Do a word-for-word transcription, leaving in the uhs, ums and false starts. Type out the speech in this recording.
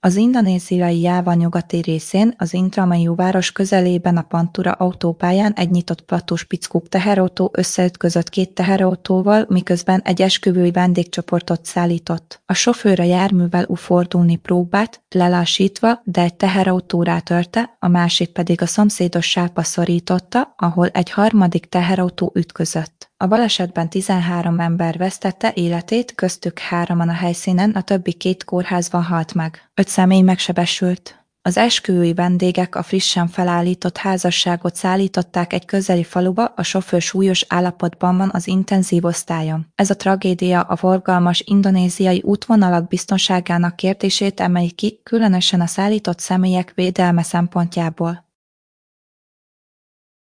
Az indonéziai Jáva nyugati részén, az Indramayu város közelében a Pantura autópályán egy nyitott platós pickup teherautó összeütközött két teherautóval, miközben egy esküvői vendégcsoportot szállított. A sofőr a járművel ufordulni próbált, lelássítva, de egy teherautó rátörte, a másik pedig a szomszédos sávba szorította, ahol egy harmadik teherautó ütközött. A balesetben tizenhárom ember vesztette életét, köztük hároman a helyszínen, a többi két kórházban halt meg. Öt személy megsebesült. Az esküvői vendégek a frissen felállított házasságot szállították egy közeli faluba, a sofőr súlyos állapotban van az intenzív osztályon. Ez a tragédia a forgalmas indonéziai útvonalak biztonságának kérdését emeli ki, különösen a szállított személyek védelme szempontjából.